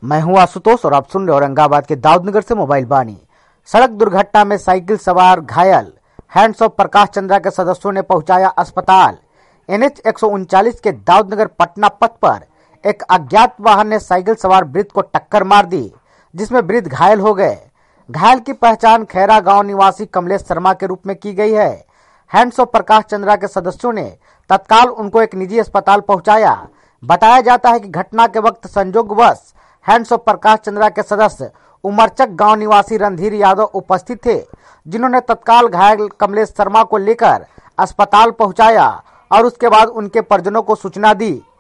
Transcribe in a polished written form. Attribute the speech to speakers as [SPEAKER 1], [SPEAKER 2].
[SPEAKER 1] मैं हूं आशुतोष और आप सुन रहे औरंगाबाद के दाऊदनगर से मोबाइल बानी। सड़क दुर्घटना में साइकिल सवार घायल हैंड्स ऑफ प्रकाश चंद्रा के सदस्यों ने पहुंचाया अस्पताल। NH 139 के दाऊदनगर पटना पथ पर एक अज्ञात वाहन ने साइकिल सवार वृद्ध को टक्कर मार दी, जिसमें वृद्ध घायल हो गए। घायल की पहचान खैरा गांव निवासी कमलेश शर्मा के रूप में की गई है। हैंड्स ऑफ प्रकाश चंद्रा के सदस्यों ने तत्काल उनको एक निजी अस्पताल पहुंचाया। बताया जाता है कि घटना के वक्त संयोगवश हैंड्स ऑफ प्रकाश चंद्रा के सदस्य उमरचक गांव निवासी रणधीर यादव उपस्थित थे, जिन्होंने तत्काल घायल कमलेश शर्मा को लेकर अस्पताल पहुंचाया और उसके बाद उनके परिजनों को सूचना दी।